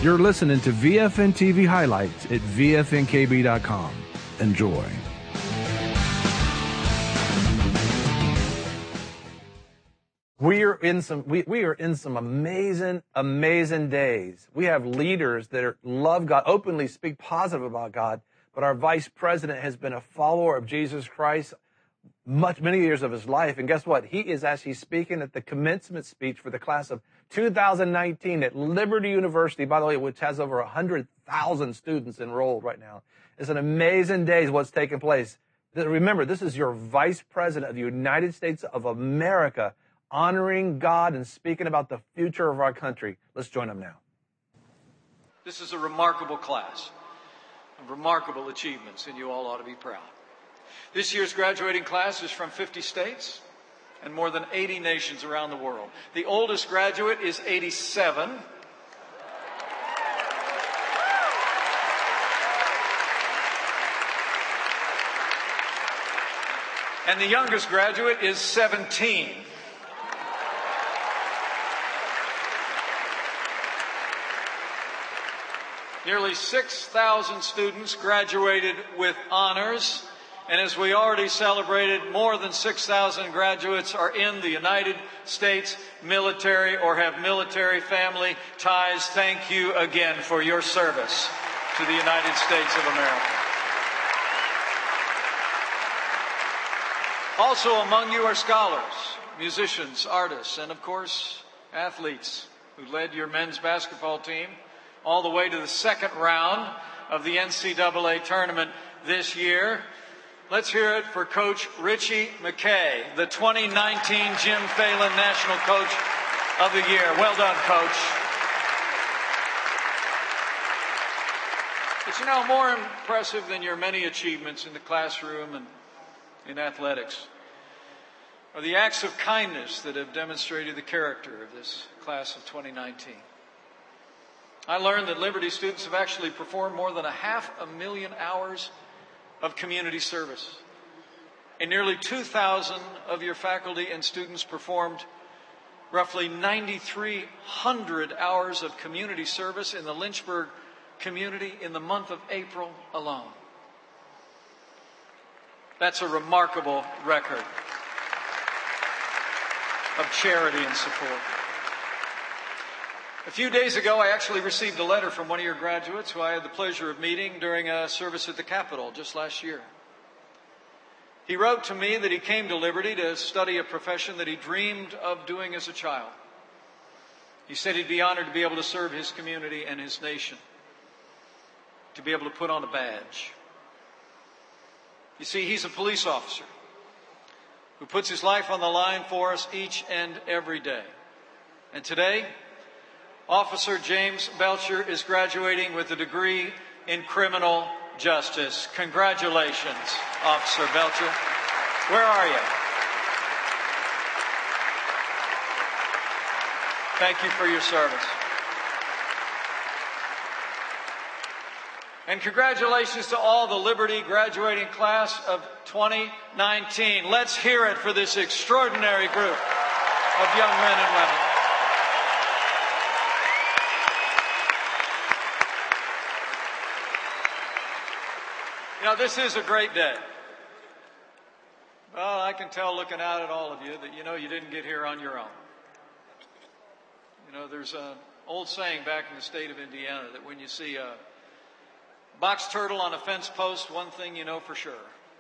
You're listening to VFN TV highlights at VFNKB.com. Enjoy. We are in some amazing days. We have leaders that love God, openly speak positive about God, but our vice president has been a follower of Jesus Christ many years of his life. And guess what? He is actually speaking at the commencement speech for the class of 2019 at Liberty University, by the way, which has over 100,000 students enrolled right now. It's an amazing day what's taking place. Remember, this is your vice president of the United States of America, honoring God and speaking about the future of our country. Let's join him now. This is a remarkable class of remarkable achievements, and you all ought to be proud. This year's graduating class is from 50 states and more than 80 nations around the world. The oldest graduate is 87. And the youngest graduate is 17. Nearly 6,000 students graduated with honors. And as we already celebrated, more than 6,000 graduates are in the United States military or have military family ties. Thank you again for your service to the United States of America. Also among you are scholars, musicians, artists, and of course, athletes who led your men's basketball team all the way to the second round of the NCAA tournament this year. Let's hear it for Coach Ritchie McKay, the 2019 Jim Phelan National Coach of the Year. Well done, Coach. But you know, more impressive than your many achievements in the classroom and in athletics are the acts of kindness that have demonstrated the character of this class of 2019. I learned that Liberty students have actually performed more than 500,000 hours of community service. And nearly 2,000 of your faculty and students performed roughly 9,300 hours of community service in the Lynchburg community in the month of April alone. That's a remarkable record of charity and support. A few days ago, I actually received a letter from one of your graduates who I had the pleasure of meeting during a service at the Capitol just last year. He wrote to me that he came to Liberty to study a profession that he dreamed of doing as a child. He said he'd be honored to be able to serve his community and his nation, to be able to put on a badge. You see, he's a police officer who puts his life on the line for us each and every day. And today, Officer James Belcher is graduating with a degree in criminal justice. Congratulations, Officer Belcher. Where are you? Thank you for your service. And congratulations to all the Liberty graduating class of 2019. Let's hear it for this extraordinary group of young men and women. You know, this is a great day. Well, I can tell looking out at all of you that you didn't get here on your own. You know, there's an old saying back in the state of Indiana that when you see a box turtle on a fence post, one thing you know for sure.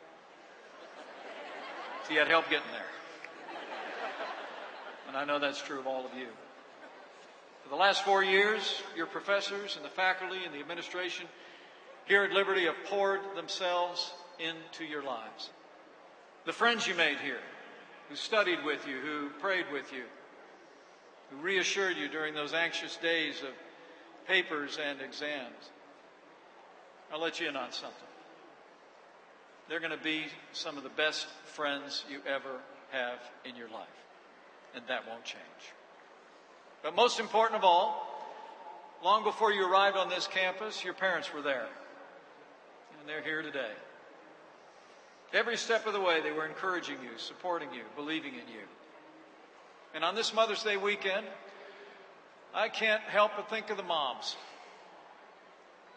So you had help getting there. And I know that's true of all of you. For the last 4 years, your professors and the faculty and the administration here at Liberty have poured themselves into your lives. The friends you made here, who studied with you, who prayed with you, who reassured you during those anxious days of papers and exams. I'll let you in on something. They're going to be some of the best friends you ever have in your life. And that won't change. But most important of all, long before you arrived on this campus, your parents were there. And they're here today. Every step of the way, they were encouraging you, supporting you, believing in you. And on this Mother's Day weekend, I can't help but think of the moms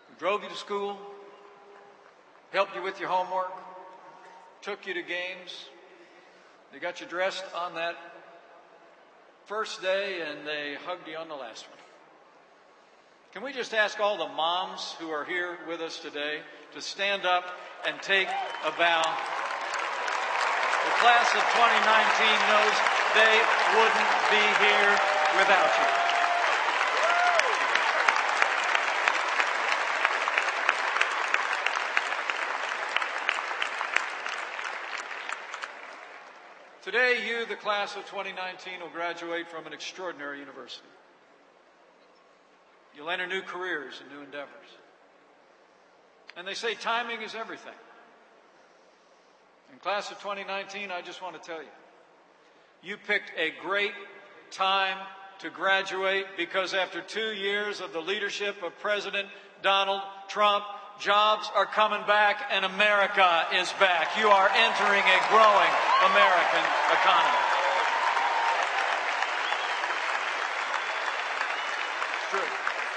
who drove you to school, helped you with your homework, took you to games. They got you dressed on that first day and they hugged you on the last one. Can we just ask all the moms who are here with us today to stand up and take a bow? The class of 2019 knows they wouldn't be here without you. Today, you, the class of 2019, will graduate from an extraordinary university. You'll enter new careers and new endeavors. And they say timing is everything. In class of 2019, I just want to tell you, you picked a great time to graduate because after 2 years of the leadership of President Donald Trump, jobs are coming back and America is back. You are entering a growing American economy. It's true.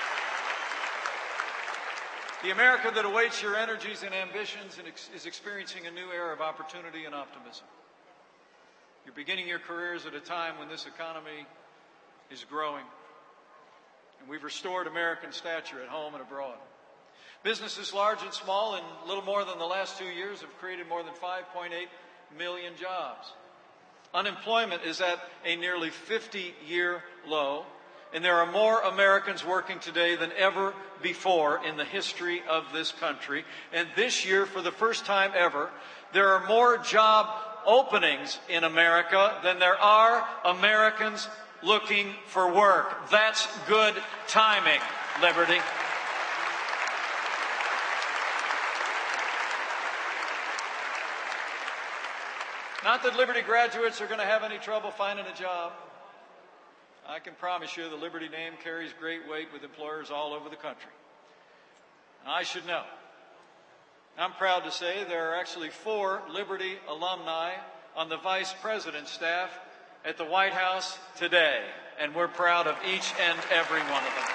The America that awaits your energies and ambitions is experiencing a new era of opportunity and optimism. You're beginning your careers at a time when this economy is growing, and we've restored American stature at home and abroad. Businesses large and small in little more than the last 2 years have created more than 5.8 million jobs. Unemployment is at a nearly 50-year low, and there are more Americans working today than ever before in the history of this country. And this year, for the first time ever, there are more job openings in America than there are Americans looking for work. That's good timing, Liberty. Not that Liberty graduates are going to have any trouble finding a job. I can promise you the Liberty name carries great weight with employers all over the country. I should know. I'm proud to say there are actually 4 Liberty alumni on the Vice President's staff at the White House today, and we're proud of each and every one of them.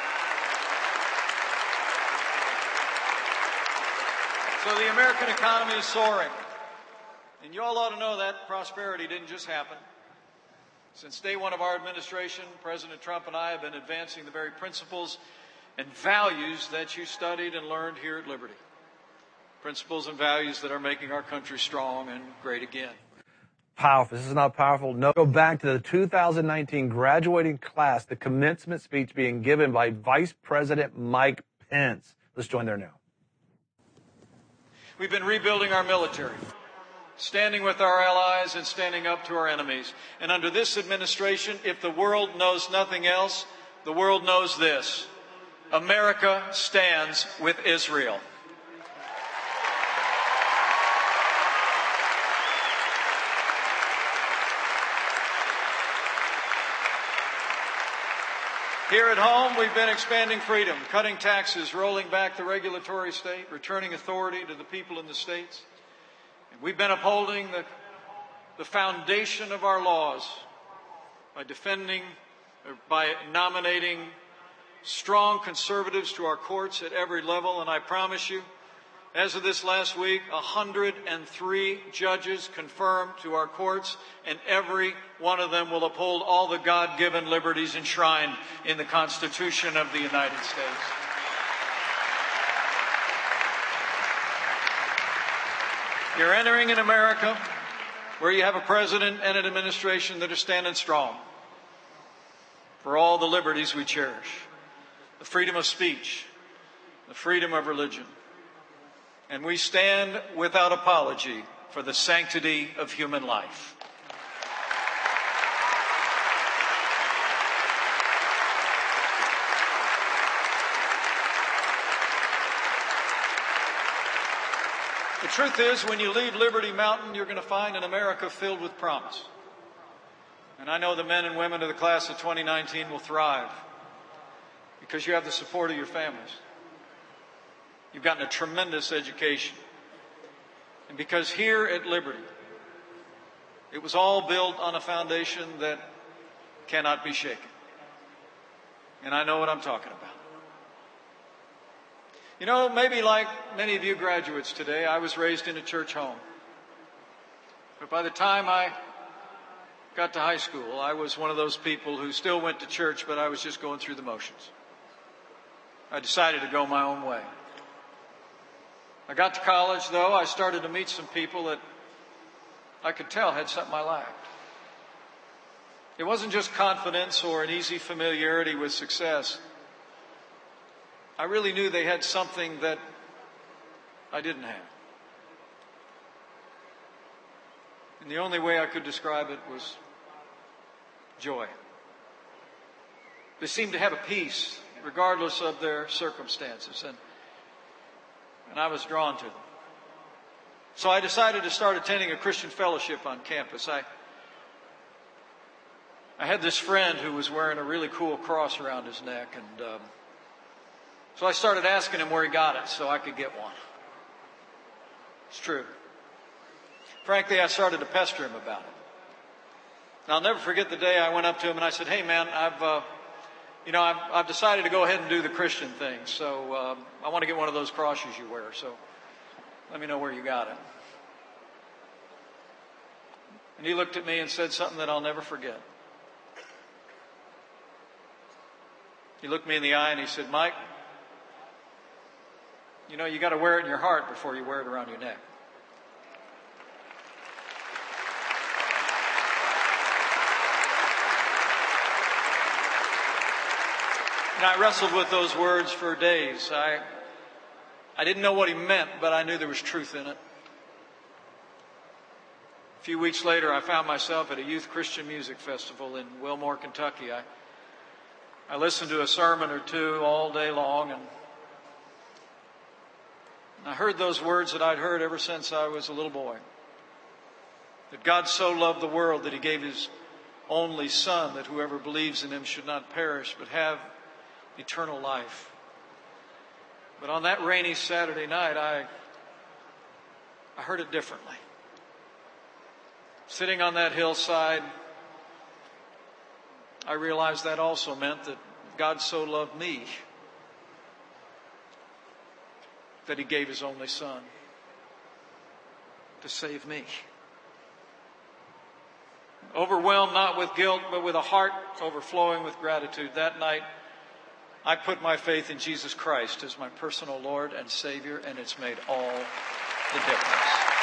So the American economy is soaring. And you all ought to know that prosperity didn't just happen. Since day one of our administration, President Trump and I have been advancing the very principles and values that you studied and learned here at Liberty. Principles and values that are making our country strong and great again. Powerful. This is not powerful. No. Go back to the 2019 graduating class, the commencement speech being given by Vice President Mike Pence. Let's join there now. We've been rebuilding our military, standing with our allies and standing up to our enemies. And under this administration, if the world knows nothing else, the world knows this: America stands with Israel. Here at home, we've been expanding freedom, cutting taxes, rolling back the regulatory state, returning authority to the people in the states. And we've been upholding the foundation of our laws by by nominating strong conservatives to our courts at every level. And I promise you, as of this last week, 103 judges confirmed to our courts, and every one of them will uphold all the God-given liberties enshrined in the Constitution of the United States. You're entering an America where you have a president and an administration that are standing strong for all the liberties we cherish: the freedom of speech, the freedom of religion. And we stand without apology for the sanctity of human life. The truth is, when you leave Liberty Mountain, you're going to find an America filled with promise. And I know the men and women of the class of 2019 will thrive because you have the support of your families. You've gotten a tremendous education. And because here at Liberty, it was all built on a foundation that cannot be shaken. And I know what I'm talking about. You know, maybe like many of you graduates today, I was raised in a church home. But by the time I got to high school, I was one of those people who still went to church, but I was just going through the motions. I decided to go my own way. I got to college, though, I started to meet some people that I could tell had something I lacked. It wasn't just confidence or an easy familiarity with success. I really knew they had something that I didn't have. And the only way I could describe it was joy. They seemed to have a peace regardless of their circumstances, and I was drawn to them. So I decided to start attending a Christian fellowship on campus. I had this friend who was wearing a really cool cross around his neck, and so I started asking him where he got it so I could get one. It's true. Frankly, I started to pester him about it. And I'll never forget the day I went up to him and I said, "Hey man, I've decided to go ahead and do the Christian thing, so I want to get one of those crosses you wear, so let me know where you got it." And he looked at me and said something that I'll never forget. He looked me in the eye and he said, "Mike, you got to wear it in your heart before you wear it around your neck." And I wrestled with those words for days. I didn't know what he meant, but I knew there was truth in it. A few weeks later, I found myself at a youth Christian music festival in Wilmore, Kentucky. I listened to a sermon or two all day long, and I heard those words that I'd heard ever since I was a little boy. That God so loved the world that He gave His only Son, that whoever believes in Him should not perish but have eternal life. But on that rainy Saturday night, I heard it differently. Sitting on that hillside, I realized that also meant that God so loved me that He gave His only Son to save me. Overwhelmed not with guilt, but with a heart overflowing with gratitude, that night I put my faith in Jesus Christ as my personal Lord and Savior, and it's made all the difference.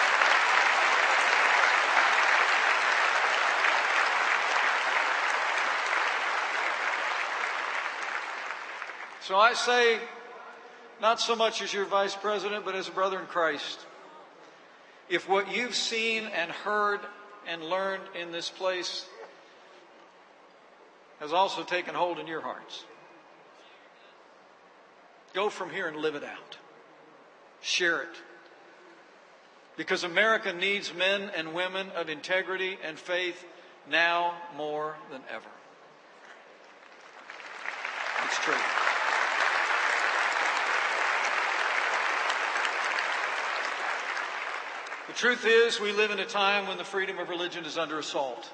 So I say, not so much as your vice president, but as a brother in Christ, if what you've seen and heard and learned in this place has also taken hold in your hearts, go from here and live it out. Share it. Because America needs men and women of integrity and faith now more than ever. It's true. The truth is, we live in a time when the freedom of religion is under assault.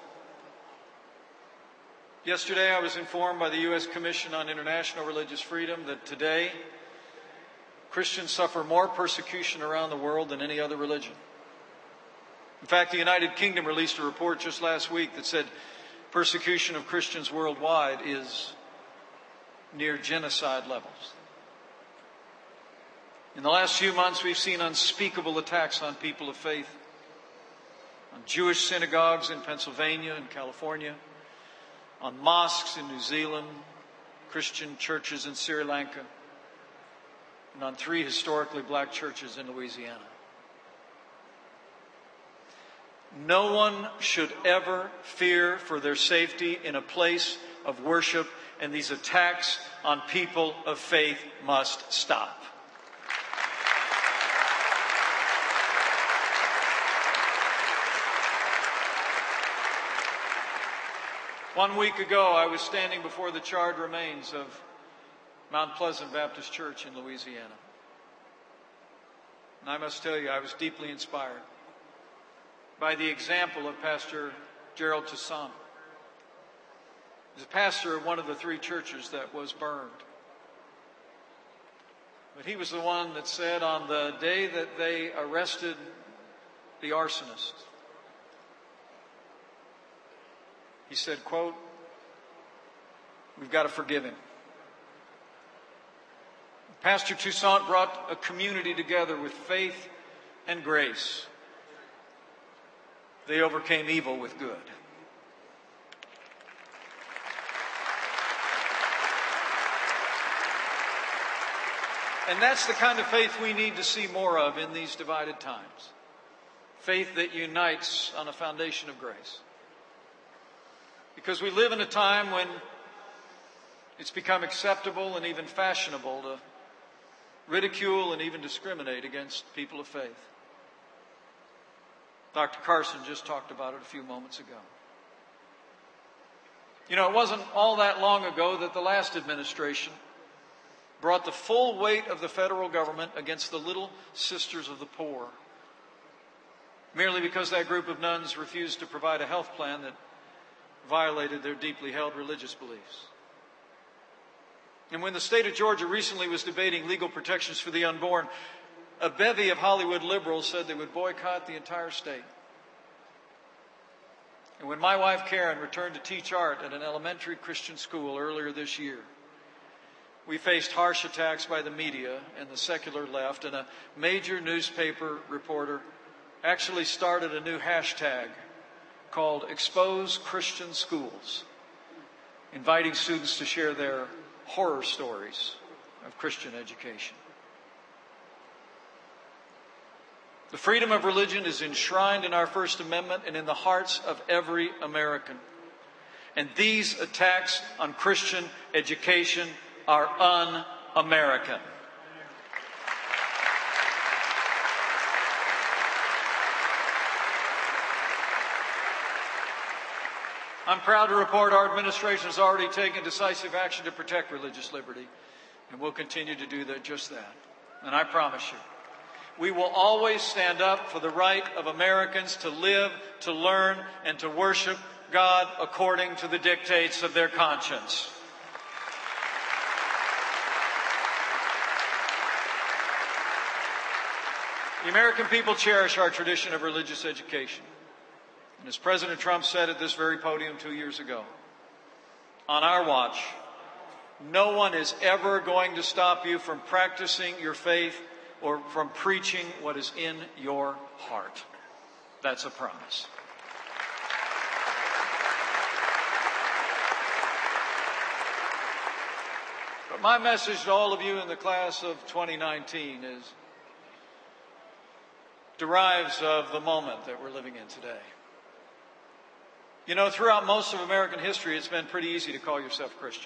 Yesterday, I was informed by the U.S. Commission on International Religious Freedom that today, Christians suffer more persecution around the world than any other religion. In fact, the United Kingdom released a report just last week that said persecution of Christians worldwide is near genocide levels. In the last few months, we've seen unspeakable attacks on people of faith, on Jewish synagogues in Pennsylvania and California, on mosques in New Zealand, Christian churches in Sri Lanka, and on 3 historically black churches in Louisiana. No one should ever fear for their safety in a place of worship, and these attacks on people of faith must stop. One week ago, I was standing before the charred remains of Mount Pleasant Baptist Church in Louisiana. And I must tell you, I was deeply inspired by the example of Pastor Gerald Toussaint. He's a pastor of one of the 3 churches that was burned. But he was the one that said on the day that they arrested the arsonist, he said, quote, "We've got to forgive him." Pastor Toussaint brought a community together with faith and grace. They overcame evil with good. And that's the kind of faith we need to see more of in these divided times. Faith that unites on a foundation of grace. Because we live in a time when it's become acceptable and even fashionable to ridicule and even discriminate against people of faith. Dr. Carson just talked about it a few moments ago. You know, it wasn't all that long ago that the last administration brought the full weight of the federal government against the Little Sisters of the Poor, merely because that group of nuns refused to provide a health plan that violated their deeply held religious beliefs. And when the state of Georgia recently was debating legal protections for the unborn, a bevy of Hollywood liberals said they would boycott the entire state. And when my wife Karen returned to teach art at an elementary Christian school earlier this year, we faced harsh attacks by the media and the secular left, and a major newspaper reporter actually started a new hashtag called Expose Christian Schools, inviting students to share their horror stories of Christian education. The freedom of religion is enshrined in our First Amendment and in the hearts of every American. And these attacks on Christian education are un-American. I'm proud to report our administration has already taken decisive action to protect religious liberty, and we'll continue to do just that. And I promise you, we will always stand up for the right of Americans to live, to learn, and to worship God according to the dictates of their conscience. The American people cherish our tradition of religious education. And as President Trump said at this very podium 2 years ago, on our watch, no one is ever going to stop you from practicing your faith or from preaching what is in your heart. That's a promise. But my message to all of you in the class of 2019 derives of the moment that we're living in today. You know, throughout most of American history, it's been pretty easy to call yourself Christian.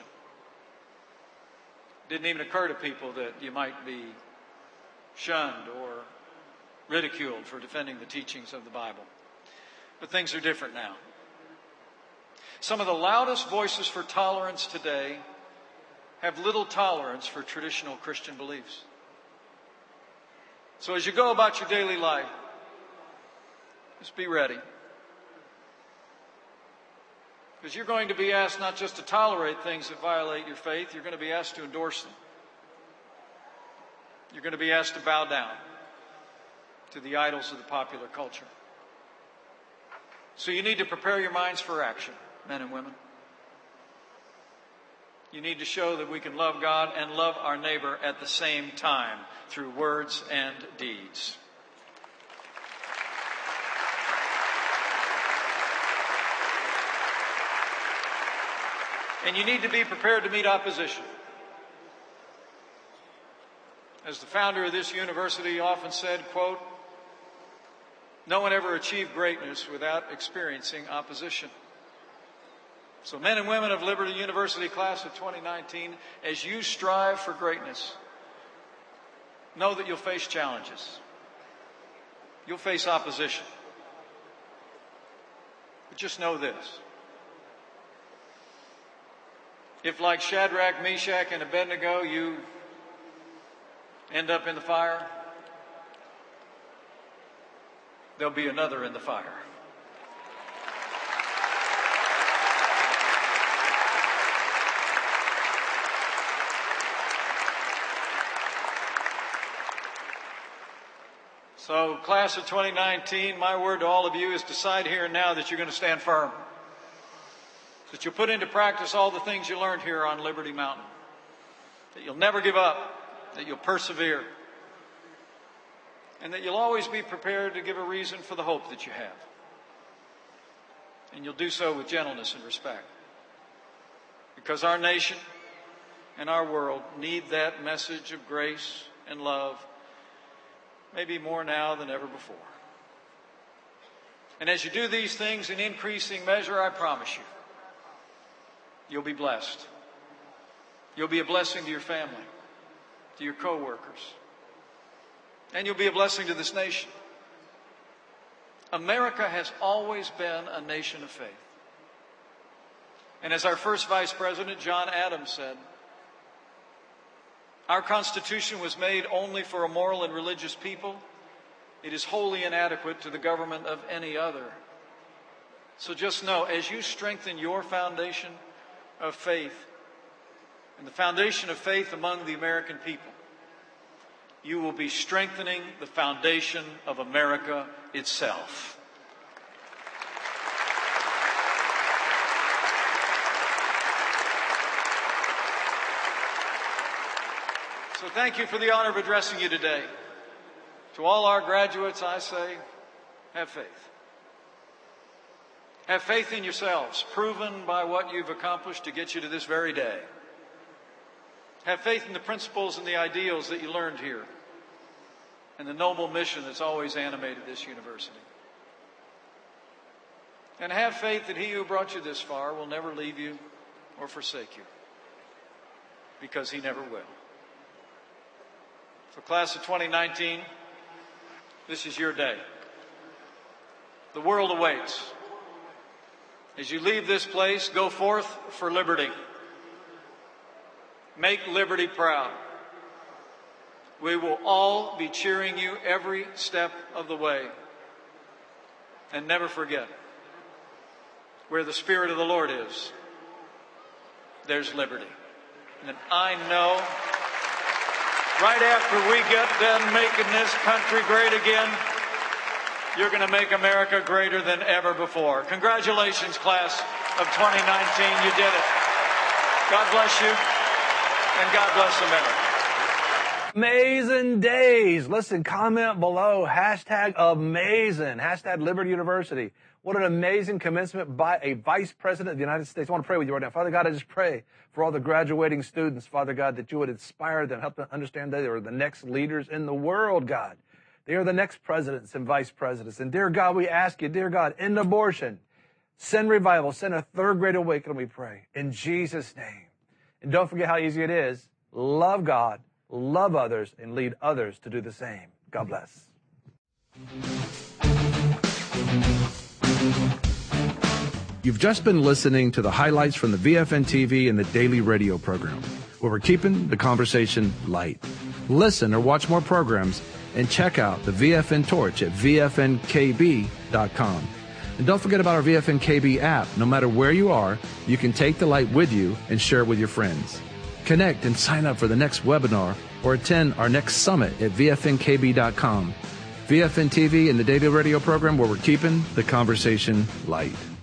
It didn't even occur to people that you might be shunned or ridiculed for defending the teachings of the Bible. But things are different now. Some of the loudest voices for tolerance today have little tolerance for traditional Christian beliefs. So as you go about your daily life, just be ready. Because you're going to be asked not just to tolerate things that violate your faith, you're going to be asked to endorse them. You're going to be asked to bow down to the idols of the popular culture. So you need to prepare your minds for action, men and women. You need to show that we can love God and love our neighbor at the same time through words and deeds. And you need to be prepared to meet opposition. As the founder of this university often said, quote, "No one ever achieved greatness without experiencing opposition." So men and women of Liberty University class of 2019, as you strive for greatness, know that you'll face challenges. You'll face opposition. But just know this. If, like Shadrach, Meshach, and Abednego, you end up in the fire, there'll be another in the fire. So, class of 2019, my word to all of you is decide here and now that you're going to stand firm. That you'll put into practice all the things you learned here on Liberty Mountain. That you'll never give up. That you'll persevere. And that you'll always be prepared to give a reason for the hope that you have. And you'll do so with gentleness and respect. Because our nation and our world need that message of grace and love, maybe more now than ever before. And as you do these things in increasing measure, I promise you, you'll be blessed. You'll be a blessing to your family, to your co-workers, and you'll be a blessing to this nation. America has always been a nation of faith. And as our first Vice President, John Adams, said, our Constitution was made only for a moral and religious people. It is wholly inadequate to the government of any other. So just know, as you strengthen your foundation of faith and the foundation of faith among the American people, you will be strengthening the foundation of America itself. So thank you for the honor of addressing you today. To all our graduates, I say, have faith. Have faith in yourselves, proven by what you've accomplished to get you to this very day. Have faith in the principles and the ideals that you learned here, and the noble mission that's always animated this university. And have faith that He who brought you this far will never leave you or forsake you, because He never will. So, class of 2019, this is your day. The world awaits. As you leave this place, go forth for liberty. Make liberty proud. We will all be cheering you every step of the way. And never forget, where the Spirit of the Lord is, there's liberty. And I know, right after we get done making this country great again, you're going to make America greater than ever before. Congratulations, class of 2019. You did it. God bless you, and God bless America. Amazing days. Listen, comment below, #amazing, #Liberty University. What an amazing commencement by a Vice President of the United States. I want to pray with you right now. Father God, I just pray for all the graduating students, Father God, that you would inspire them, help them understand that they are the next leaders in the world, God. They are the next presidents and vice presidents. And dear God, we ask you, dear God, end abortion, send revival, send a third great awakening, we pray, in Jesus' name. And don't forget how easy it is. Love God, love others, and lead others to do the same. God bless. You've just been listening to the highlights from the VFN TV and the daily radio program, where we're keeping the conversation light. Listen or watch more programs and check out the VFN Torch at VFNKB.com. And don't forget about our VFNKB app. No matter where you are, you can take the light with you and share it with your friends. Connect and sign up for the next webinar or attend our next summit at VFNKB.com. VFN TV and the daily radio program, where we're keeping the conversation light.